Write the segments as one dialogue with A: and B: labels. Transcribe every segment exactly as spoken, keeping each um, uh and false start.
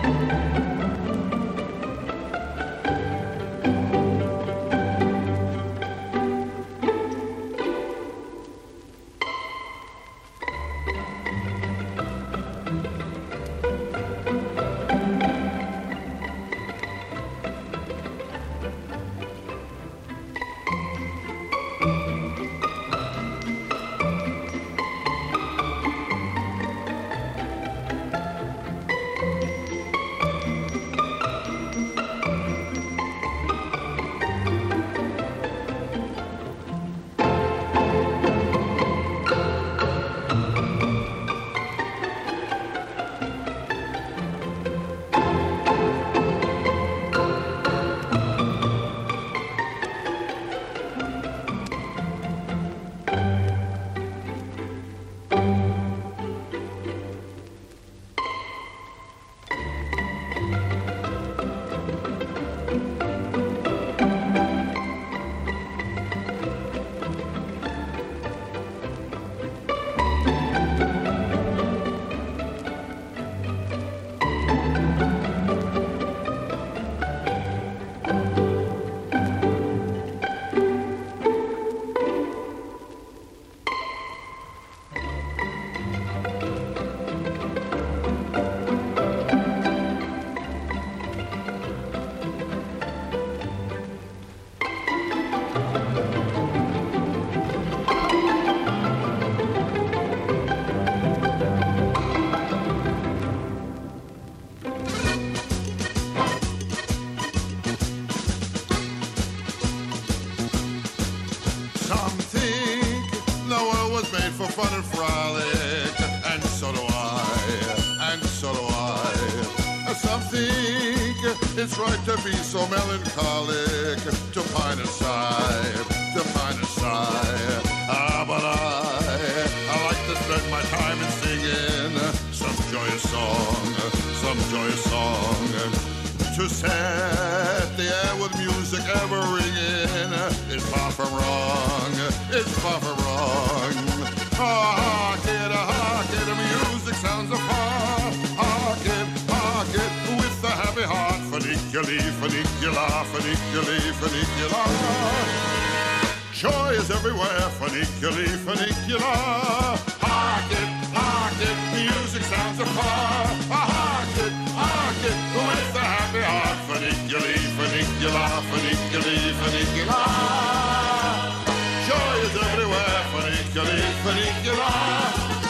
A: fun and frolic, and so do I, and so do I. Some think it's right to be so melancholic, to pine and sigh, to pine and sigh. Ah, but I, I like to spend my time in singing some joyous song, some joyous song. To set the air with music ever ringing is far from wrong, it's far from wrong. Hark it, hark it, the music sounds afar. Hark it, hark it, with the happy heart. Funiculi, funicula, funiculi, funicula. Joy is everywhere, funiculi, funicula. Hark it, hark it, music sounds afar. Hark it, hark it, with the happy heart. Funiculi, funicula, funiculi, funicula. Joy is everywhere, funiculi, funicula.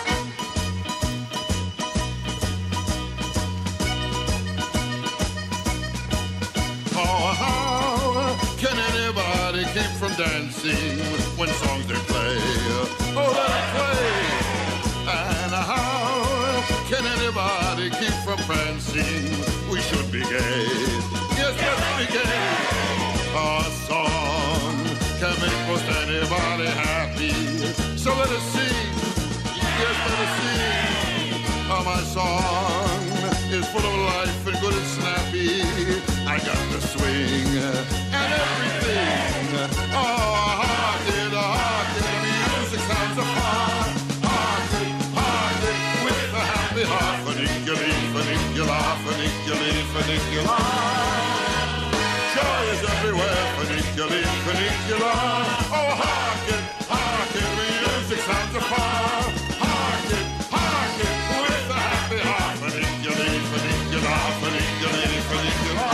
A: Oh, how can anybody keep from dancing when songs they play? Oh, let it play. And how can anybody keep from prancing? We should be gay. Yes, let's be gay. A song can make most anybody happy. So let us sing. Yes, let us sing. Oh, my song is full of life and good and snappy. I got the swing and everything. Oh, hark it, hark it, the music sounds apart. Hark it, hark it, with a happy heart. Funiculi, funicula, funiculi, funicula. Joy is everywhere, funiculi, funicula. Oh, hark it, hark it, the music sounds apart. Hark it, hark it, with a happy heart. Funiculi, funicula, funiculi, funicula.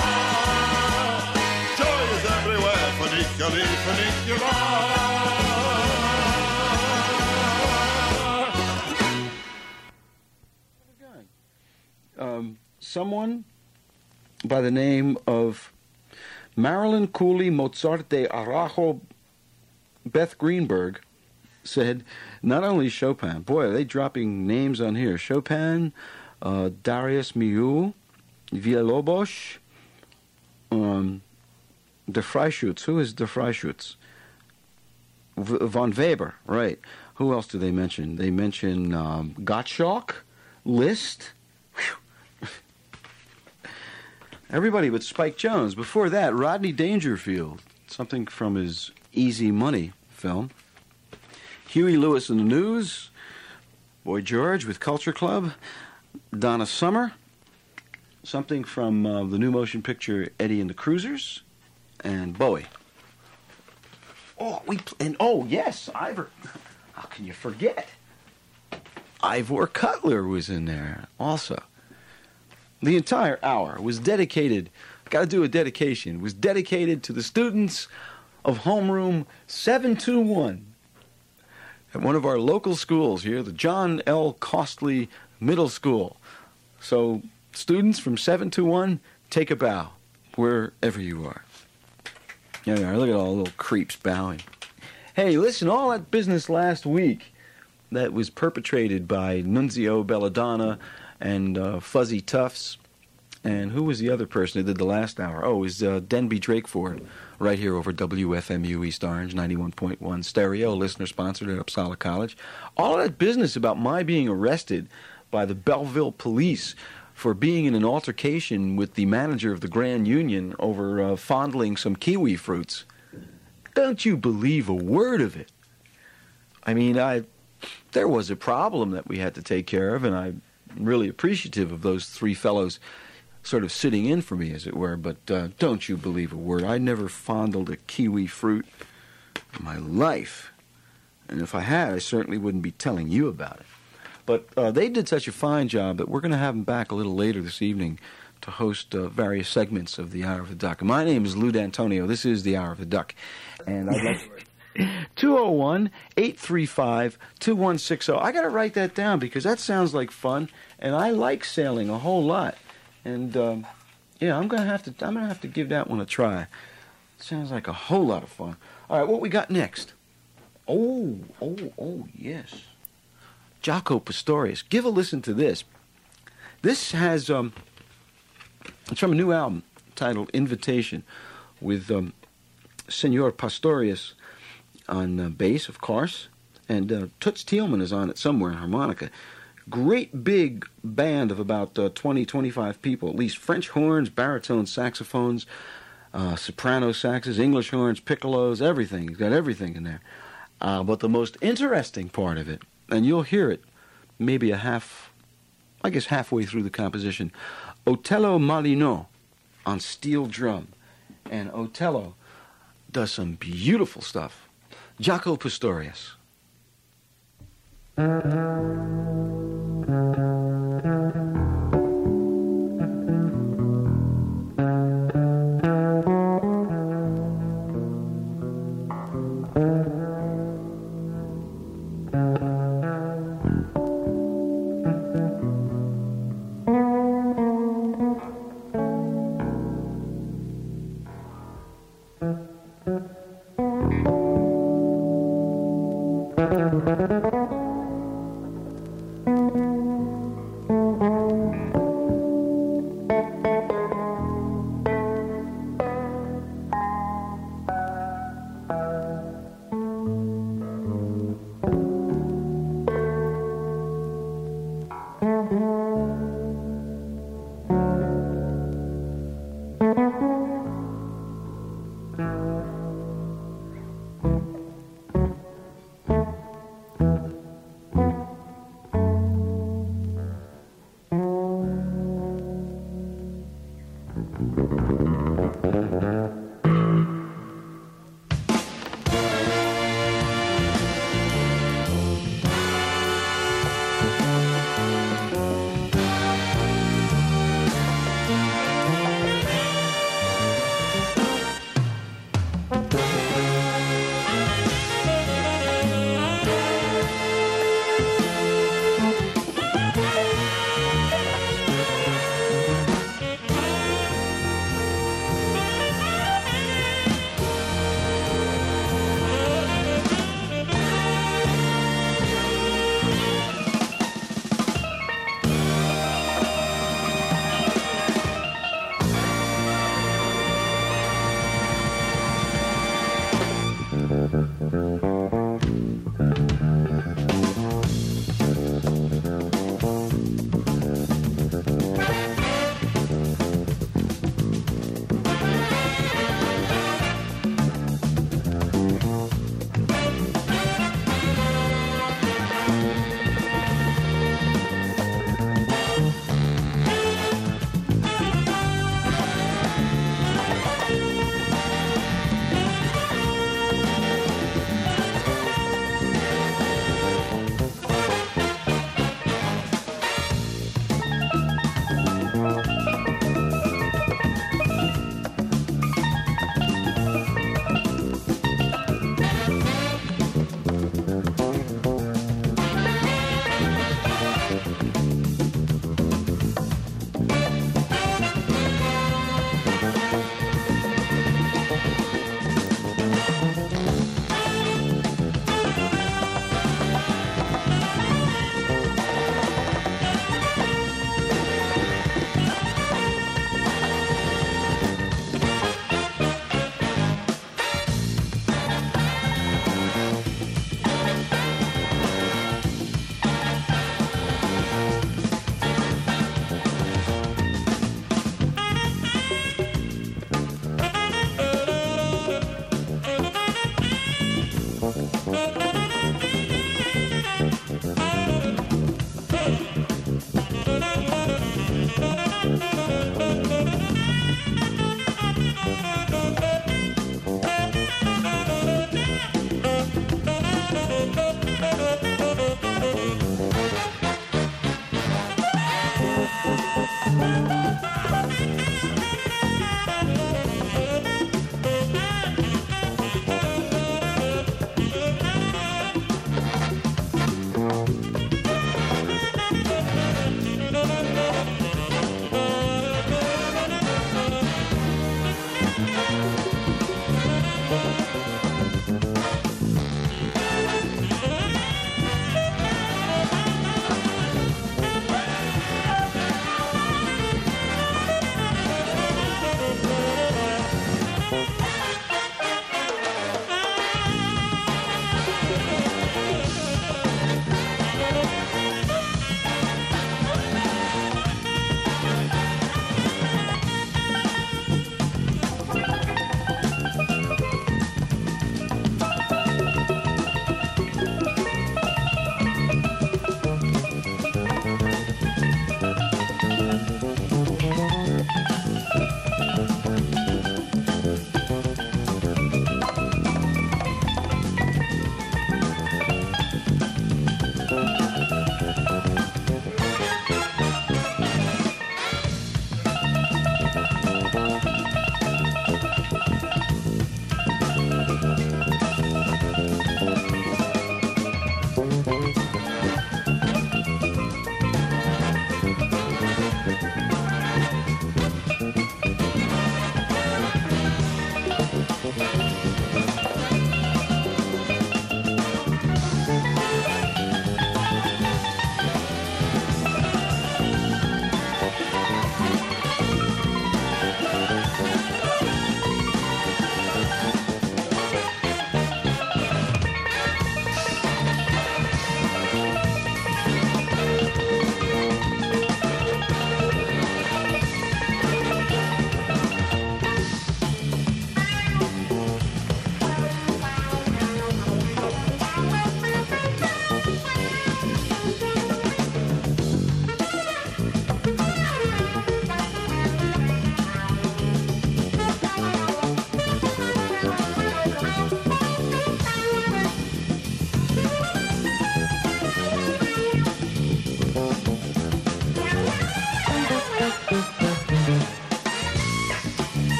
A: Joy is everywhere, funiculi, funicula.
B: Um, someone by the name of Marilyn Cooley Mozart de Arajo Beth Greenberg said, not only Chopin, boy, are they dropping names on here. Chopin, uh, Darius Milhaud, Villalobos, um, De Freischütz. Who is De Freischütz? V- Von Weber, right. Who else do they mention? They mention um, Gottschalk, Liszt. Whew. Everybody but Spike Jones. Before that, Rodney Dangerfield, something from his Easy Money film. Huey Lewis in the News, Boy George with Culture Club, Donna Summer, something from uh, the new motion picture Eddie and the Cruisers, and Bowie. Oh, we and oh yes, Ivor. How can you forget? Ivor Cutler was in there also. The entire hour was dedicated. Got to do a dedication. Was dedicated to the students of homeroom seven two one at one of our local schools here, the John L. Costley Middle School. So, students from seven two one, take a bow wherever you are. Yeah, yeah, look at all the little creeps bowing. Hey, listen, all that business last week that was perpetrated by Nunzio Belladonna and uh, Fuzzy Tufts, and who was the other person who did the last hour? Oh, it was uh, Denby Drakeford, right here over W F M U East Orange, ninety-one point one stereo, listener-sponsored at Uppsala College. All of that business about my being arrested by the Belleville police for being in an altercation with the manager of the Grand Union over uh, fondling some kiwi fruits. Don't you believe a word of it? I mean, I there was a problem that we had to take care of, and I'm really appreciative of those three fellows sort of sitting in for me, as it were, but uh, don't you believe a word. I never fondled a kiwi fruit in my life, and if I had, I certainly wouldn't be telling you about it. But uh, they did such a fine job that we're going to have them back a little later this evening to host uh, various segments of the Hour of the Duck. And my name is Lou D'Antonio. This is the Hour of the Duck. And I'd like to... two oh one, eight three five, two one six oh. I got to write that down because that sounds like fun, and I like sailing a whole lot. And um, yeah, I'm gonna have to. I'm gonna have to give that one a try. Sounds like a whole lot of fun. All right, what we got next? Oh, oh, oh, yes. Jaco Pastorius. Give a listen to this. This has um, it's from a new album titled Invitation, with um, Senor Pastorius on uh, bass, of course, and uh, Toots Thielman is on it somewhere, harmonica. Great big band of about uh, twenty, twenty-five people, at least French horns, baritone saxophones, uh, soprano saxes, English horns, piccolos, everything. He's got everything in there. Uh, but the most interesting part of it, and you'll hear it maybe a half, I guess halfway through the composition, Otello Malino on steel drum. And Otello does some beautiful stuff. Jaco Pastorius.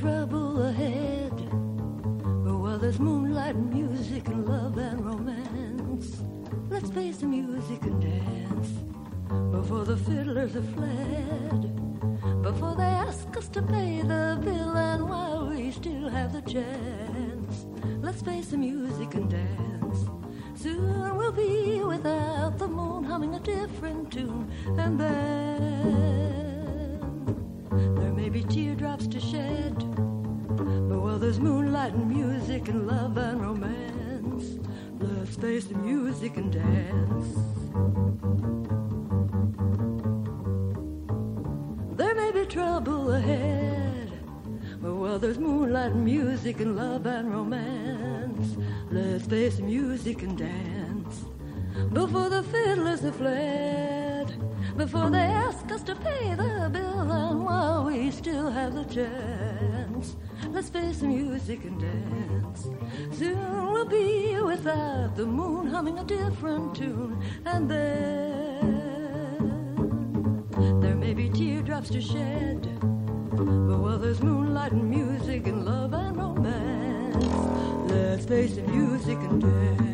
C: trouble ahead. But while there's moonlight and music and love and romance, let's face the music and dance before the fiddlers have fled, before they ask us to pay the bill, and while we still have the chance, let's face the music and dance. Soon we'll be without the moon, humming a different tune, and then there may be teardrops to shed, but while there's moonlight and music and love and romance, let's face the music and dance. There may be trouble ahead, but while there's moonlight and music and love and romance, let's face the music and dance before the fiddlers have fled, before they ask us to pay the bill, and while we still have the chance, let's face the music and dance. Soon we'll be without the moon, humming a different tune, and then there may be teardrops to shed, but while there's moonlight and music and love and romance, let's face the music and dance.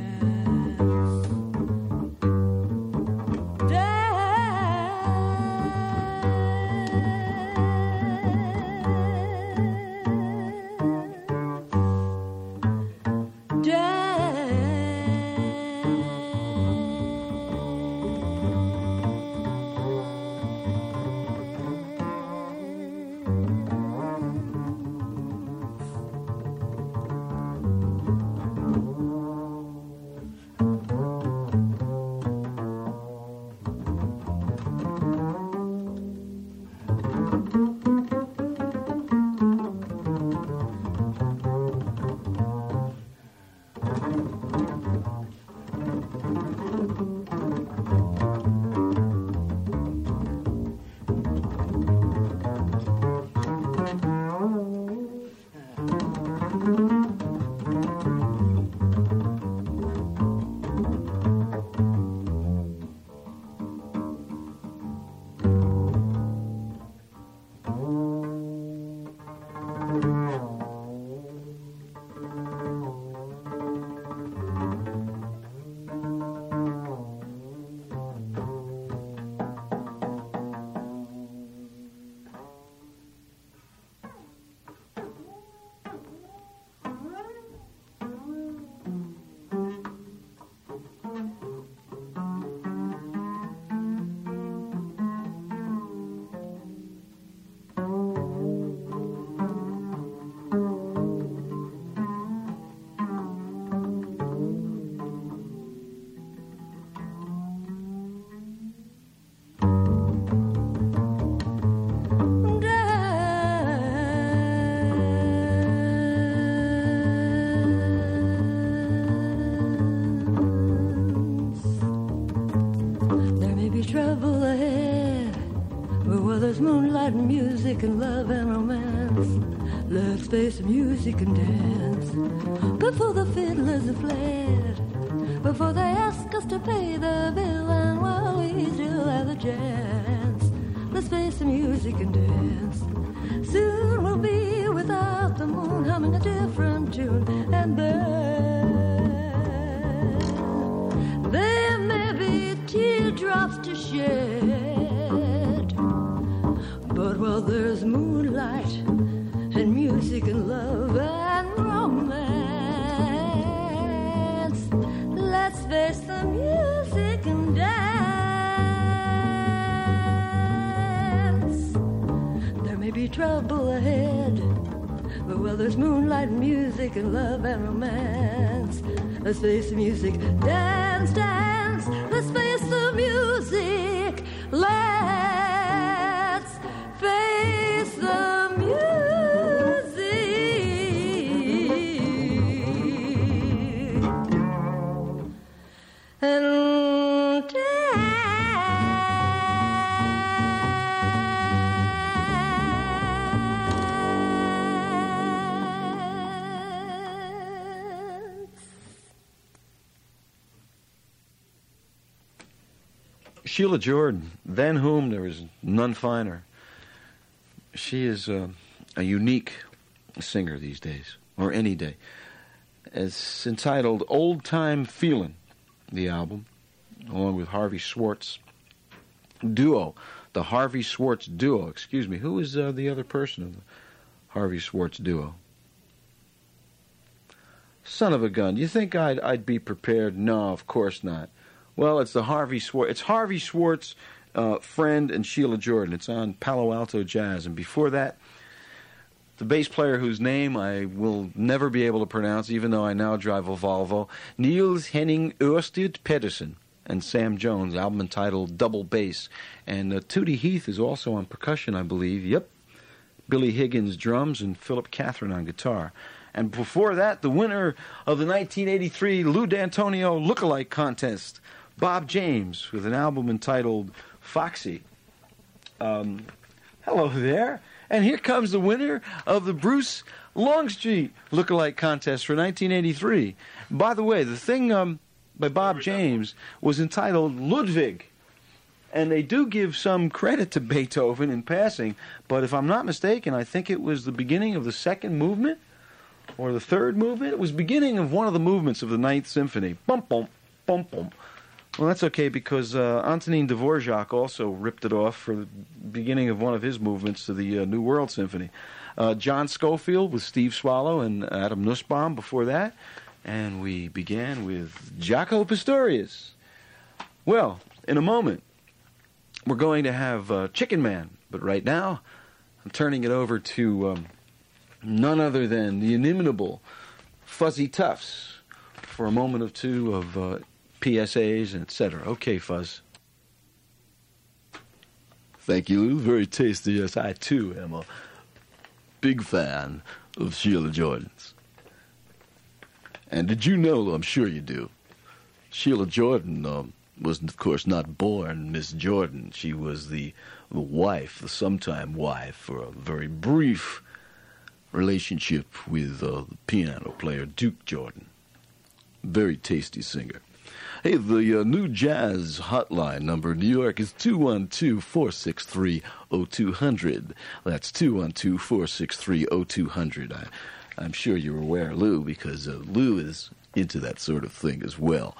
C: Music and love and romance, let's face the music and dance before the fiddlers have fled, before they ask us to pay the bill, and while we still have the chance, let's face the music and dance. Soon we'll be without the moon, humming a different tune, and then there may be teardrops to shed, but while there's moonlight and music and love and romance, let's face the music and dance. There may be trouble ahead, but while there's moonlight and music and love and romance, let's face the music, dance, dance, let's face the music, let's face the music and
B: Sheila Jordan, than whom there is none finer. She is uh, a unique singer these days, or any day. It's entitled Old Time Feelin', the album, along with Harvey Schwartz Duo. The Harvey Schwartz Duo, excuse me. Who is uh, the other person of the Harvey Schwartz Duo? Son of a gun. You think I'd, I'd be prepared? No, of course not. Well, it's the Harvey Schwartz. It's Harvey Schwartz, uh, Friend, and Sheila Jordan. It's on Palo Alto Jazz. And before that, the bass player whose name I will never be able to pronounce, even though I now drive a Volvo, Niels Henning Ørsted Pedersen, and Sam Jones, album entitled Double Bass. And uh, Tootie Heath is also on percussion, I believe. Yep. Billy Higgins drums and Philip Catherine on guitar. And before that, the winner of the nineteen eighty-three Lou D'Antonio Lookalike Contest, Bob James, with an album entitled Foxy. Um, hello there. And here comes the winner of the Bruce Longstreet Lookalike Contest for nineteen eighty-three. By the way, the thing um, by Bob James was entitled Ludwig. And they do give some credit to Beethoven in passing, but if I'm not mistaken, I think it was the beginning of the second movement, or the third movement. It was beginning of one of the movements of the Ninth Symphony. Bum, bum, bum, bum. Well, that's okay, because uh, Antonin Dvorak also ripped it off for the beginning of one of his movements to the uh, New World Symphony. Uh, John Scofield with Steve Swallow and Adam Nussbaum before that. And we began with Jaco Pastorius. Well, in a moment, we're going to have uh, Chicken Man. But right now, I'm turning it over to um, none other than the inimitable Fuzzy Tufts for a moment or two of uh, P S As and et cetera. Okay, Fuzz.
D: Thank you, Lou. Very tasty. Yes, I, too, am a big fan of Sheila Jordan's. And did you know, I'm sure you do, Sheila Jordan um, was, of course, not born Miss Jordan. She was the, the wife, the sometime wife, for a very brief relationship with uh, the piano player Duke Jordan. Very tasty singer. Hey, the uh, new jazz hotline number in New York is two one two, four six three, oh two hundred. That's two one two, four six three, oh two hundred. I, I'm sure you're aware, Lou, because uh, Lou is into that sort of thing as well.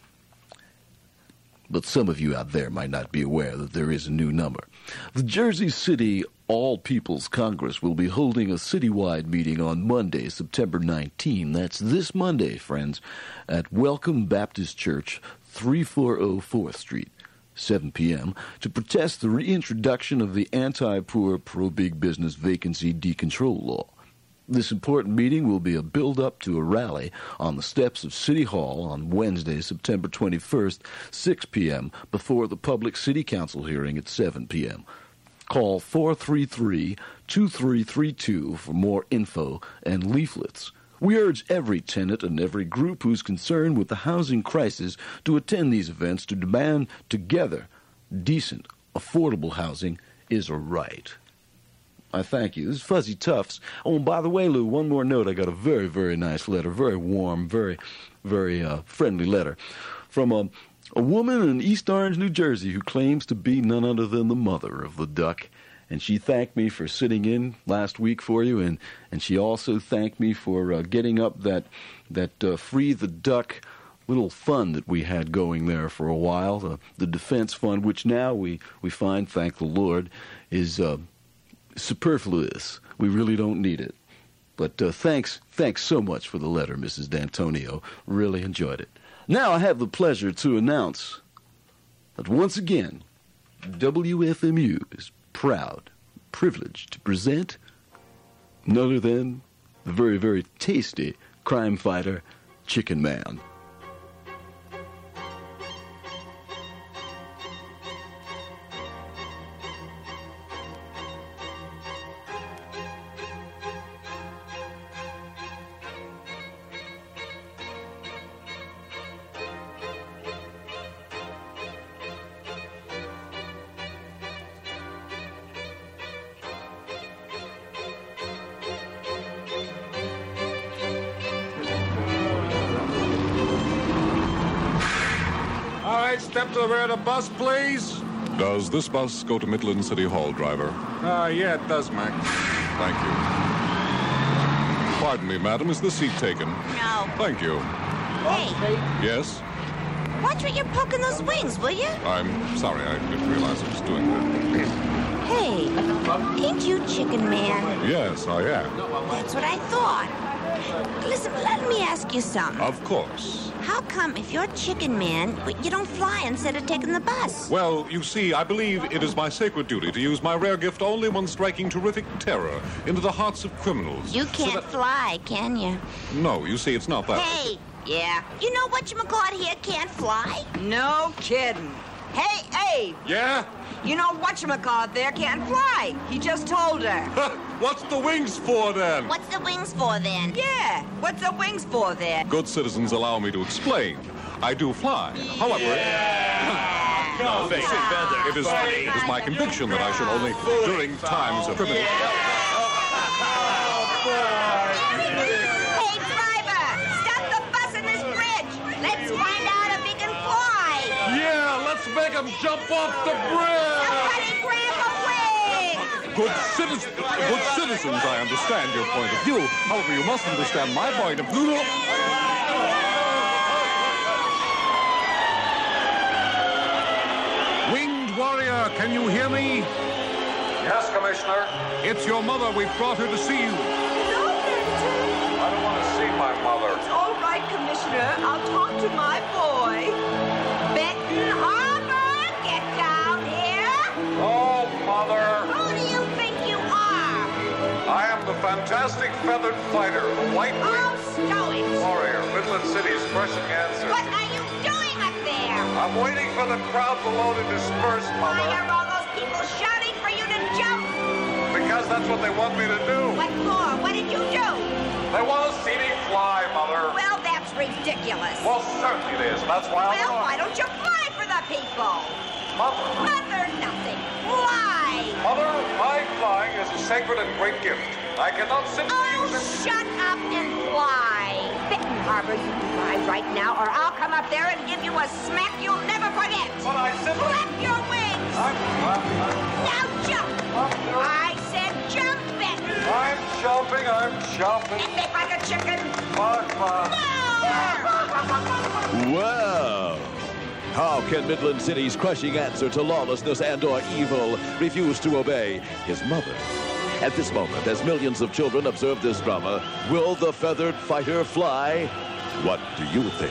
D: But some of you out there might not be aware that there is a new number. The Jersey City All People's Congress will be holding a citywide meeting on Monday, September nineteenth. That's this Monday, friends, at Welcome Baptist Church, thirty-four oh fourth Street, seven p.m., to protest the reintroduction of the anti-poor, pro-big business vacancy decontrol law. This important meeting will be a build-up to a rally on the steps of City Hall on Wednesday, September twenty-first, six p.m., before the public City Council hearing at seven p.m. Call four three three, two three three two for more info and leaflets. We urge every tenant and every group who's concerned with the housing crisis to attend these events to demand together decent, affordable housing is a right. I thank you. This is Fuzzy Tufts. Oh, and by the way, Lou, one more note. I got a very, very nice letter, very warm, very, very uh, friendly letter from a, a woman in East Orange, New Jersey, who claims to be none other than the mother of the duck. And she thanked me for sitting in last week for you, and, and she also thanked me for uh, getting up that, that uh, Free the Duck little fund that we had going there for a while, the, the defense fund, which now we, we find, thank the Lord, is Uh, superfluous. We really don't need it. But uh, thanks, thanks so much for the letter, Missus D'Antonio. Really enjoyed it. Now I have the pleasure to announce that once again, W F M U is proud, privileged to present none other than the very, very tasty crime fighter, Chicken Man.
E: Step to the rear of the bus, please.
F: Does this bus go to Midland City Hall, driver?
E: Uh, yeah, it does, Mac.
F: Thank you.
E: Pardon me, madam. Is the seat taken?
F: No.
E: Thank you.
F: Hey,
E: Yes?
F: watch where you're poking those wings, will you?
E: I'm sorry. I didn't realize I was doing that.
F: Hey, ain't you Chicken Man?
E: Yes, I am.
F: That's what I thought. Listen, let me ask you something.
E: Of course.
F: How come if you're Chicken Man, you don't fly instead of taking the bus?
E: Well, you see, I believe it is my sacred duty to use my rare gift only when striking terrific terror into the hearts of criminals.
F: You
E: So
F: can't
E: that-
F: fly, can you?
E: No, you see, it's not that.
F: Hey, yeah. You know whatchamacallit here can't fly?
G: No kidding. Hey, Abe,
E: Yeah?
G: you know whatchamacallit there can't fly. He just told her.
E: What's the wings for, then?
F: What's the wings for then?
G: Yeah, what's the wings for there?
E: Good citizens allow me to explain. I do fly. However,
F: No,
E: it is, it is my conviction that I should only, during times of criminal...
F: Hey, driver! Stop the bus in this bridge! Let's find out if he can fly!
E: Yeah, let's make them jump off the bridge!
F: Somebody grab a wing!
E: Good citizens, good citizens, I understand your point of view. However, you must understand my point of view. Winged warrior, can you hear me?
H: Yes, Commissioner.
E: It's your mother. We've brought her to see you.
G: No, Benton.
H: I don't want to see my mother.
G: All right, Commissioner. I'll talk to my boy.
F: Benton Harbor, get down here!
H: Oh, Mother.
F: Who do you think you are?
H: I am the fantastic feathered fighter, the white
F: Oh,
H: winged
F: stow it!
H: warrior, Midland City's crushing answer.
F: What are you doing up there?
H: I'm waiting for the crowd below to disperse,
F: Why
H: Mother,
F: are all those people shouting for you to jump?
H: because that's what they want me to do.
F: What for? What did you do?
H: They want to see me fly, Mother.
F: Well, that's ridiculous.
H: Well, certainly it is. That's why I'm
F: Well,
H: alive.
F: why don't you fly for the people?
H: Mother,
F: Mother, nothing. Fly!
H: Mother, my flying is a sacred and great gift. I cannot simply
F: Oh,
H: use it.
F: shut up and fly! Benton Harbor, you fly right now, or I'll come up there and give you a smack you'll never forget.
H: But I simply...
F: Flap your wings!
H: I'm, I'm,
F: Now jump! I said jump, Benton!
H: I'm jumping, I'm jumping.
F: Eat me like a chicken!
H: Fuck, fuck.
F: No!
D: Well, how can Midland City's crushing answer to lawlessness and or evil refuse to obey his mother? At this moment, as millions of children observe this drama, will the feathered fighter fly? What do you think?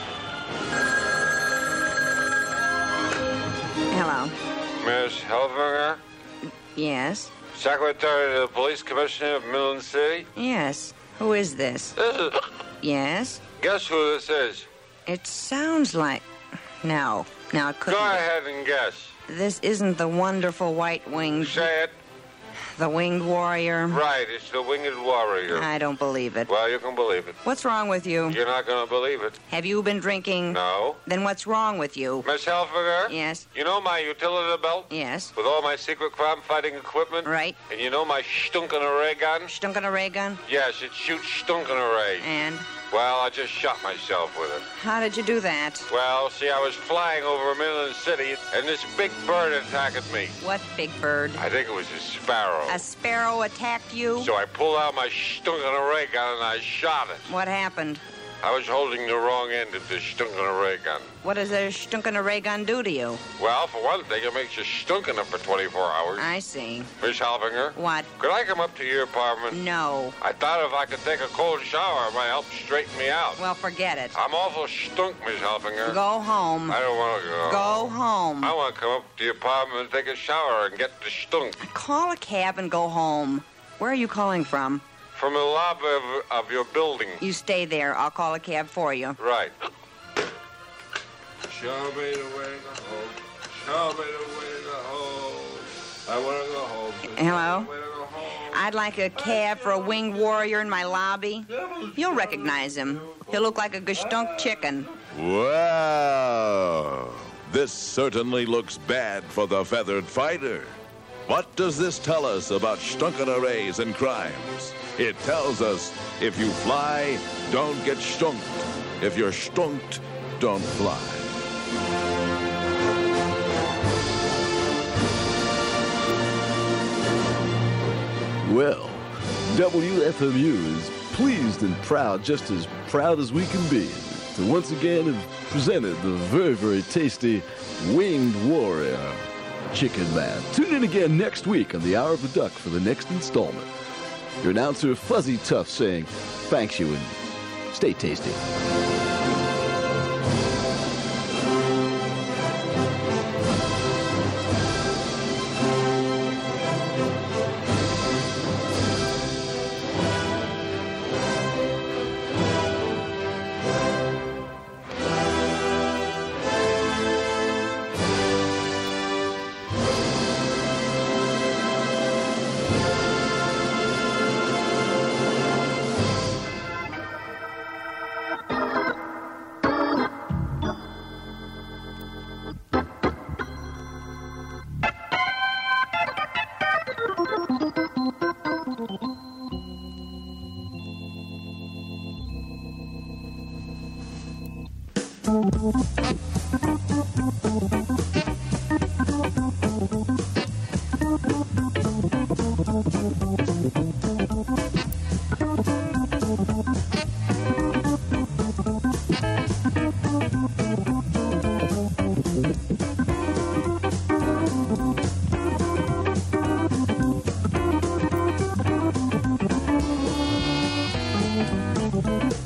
G: Hello.
I: Miss Helfinger,
G: Yes.
I: Secretary to the Police Commissioner of Midland City.
G: Yes. Who is this?
I: This is,
G: Yes.
I: guess who this is?
G: It sounds like... No. No, it couldn't
I: Go
G: be.
I: ahead and guess.
G: This isn't the wonderful white-winged...
I: Say it.
G: The winged warrior.
I: Right, it's the Winged Warrior.
G: I don't believe it.
I: Well, you can believe it.
G: What's wrong with you?
I: You're not going to believe it.
G: Have you been drinking?
I: No.
G: Then what's wrong with you?
I: Miss Helfinger?
G: Yes.
I: You know my utility belt?
G: Yes.
I: With all my secret crime-fighting equipment?
G: Right.
I: And you know my stunkin' ray gun?
G: Stunkin' a ray gun?
I: Yes, it shoots stunkin' ray.
G: And
I: Well, I just shot myself with it.
G: how did you do that?
I: Well, see, I was flying over Midland City, and this big bird attacked me.
G: What big bird?
I: I think it was a sparrow.
G: A sparrow attacked you?
I: So I pulled out my stunkin' ray gun and I shot it.
G: What happened?
I: I was holding the wrong end of the stunkin' ray gun.
G: What does a stunkin' a ray gun do to you?
I: Well, for one thing, it makes you stunkin' for twenty-four hours.
G: I see.
I: Miss Halfinger,
G: What?
I: could I come up to your apartment?
G: No.
I: I thought if I could take a cold shower, it might help straighten me out.
G: Well, forget it.
I: I'm awful stunk, Miss Halfinger.
G: Go home.
I: I don't want to go.
G: Go home.
I: I want to come up to your apartment and take a shower and get the stunk.
G: Call a cab and go home. Where are you calling from?
I: From the lobby of, of your building.
G: You stay there. I'll call a cab for you.
I: Right. Show me the way to home. Show me the way to home. I want to go home.
G: Hello?
I: Way to go home.
G: I'd like a cab for a winged warrior in my lobby. You'll recognize him. He'll look like a gestunk chicken.
D: Wow, this certainly looks bad for the feathered fighter. What does this tell us about stunken arrays and crimes? It tells us if you fly, don't get stunked. If you're stunked, don't fly. Well, W F M U's pleased and proud, just as proud as we can be, to once again have presented the very, very tasty Winged Warrior Chicken Man. Tune in again next week on the Hour of the Duck for the next installment. Your announcer, Fuzzy Tough, saying thanks you and stay tasty.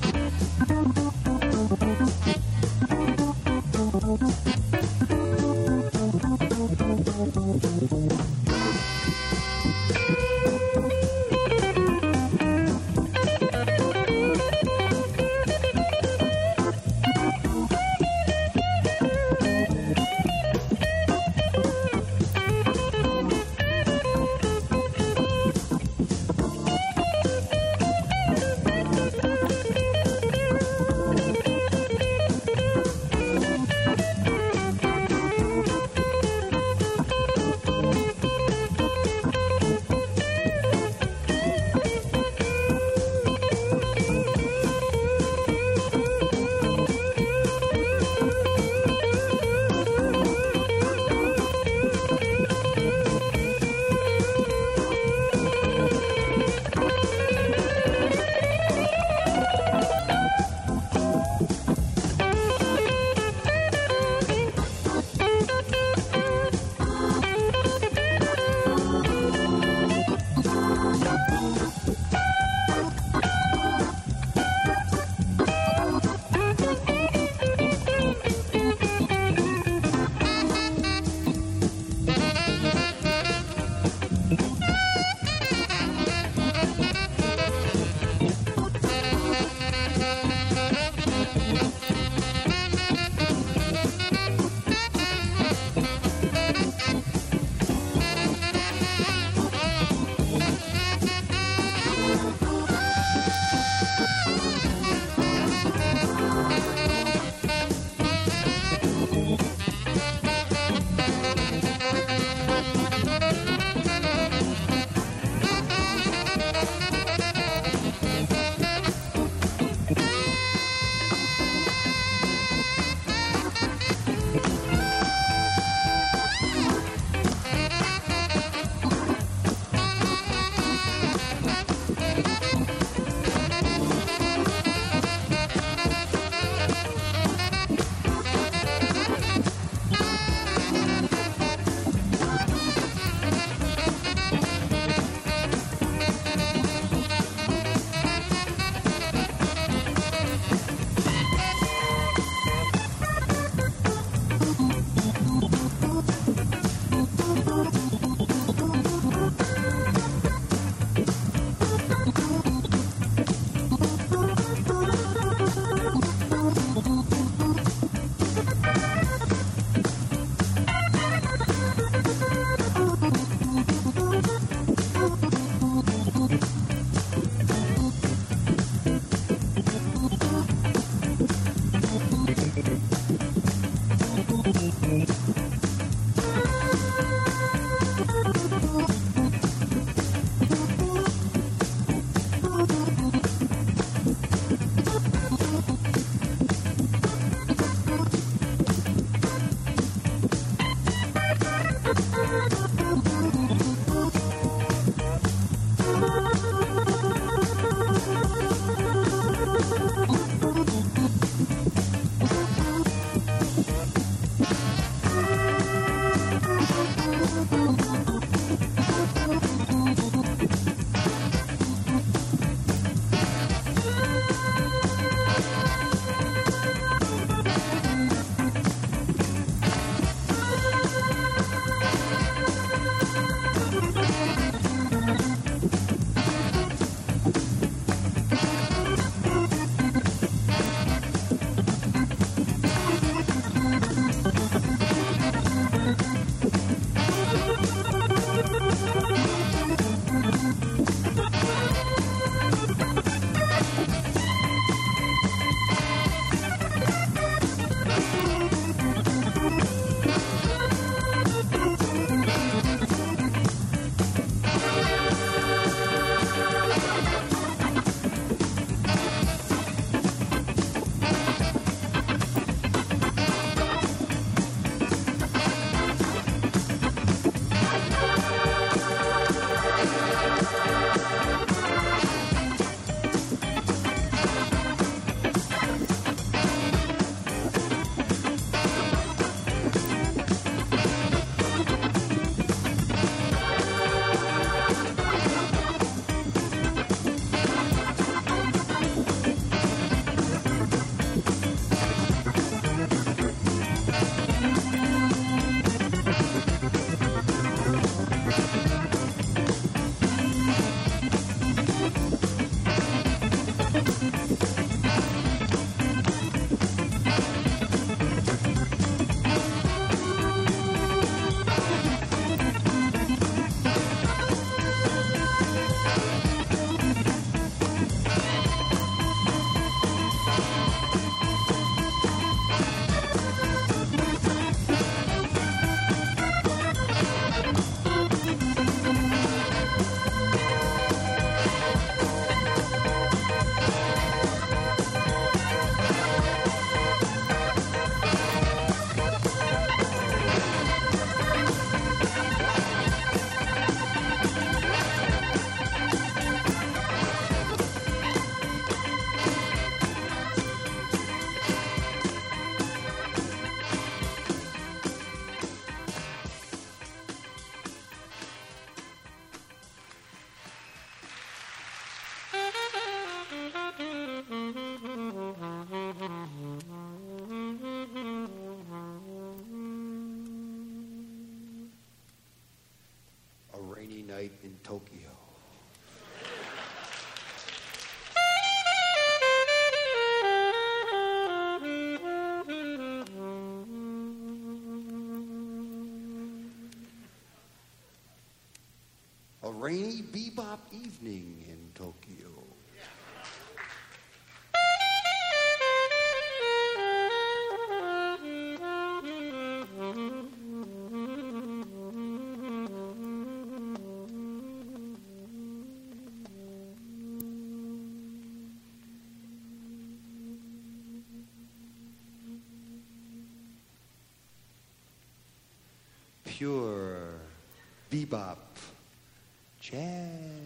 C: Thank you.
J: rainy bebop evening in Tokyo. Pure bebop jazz.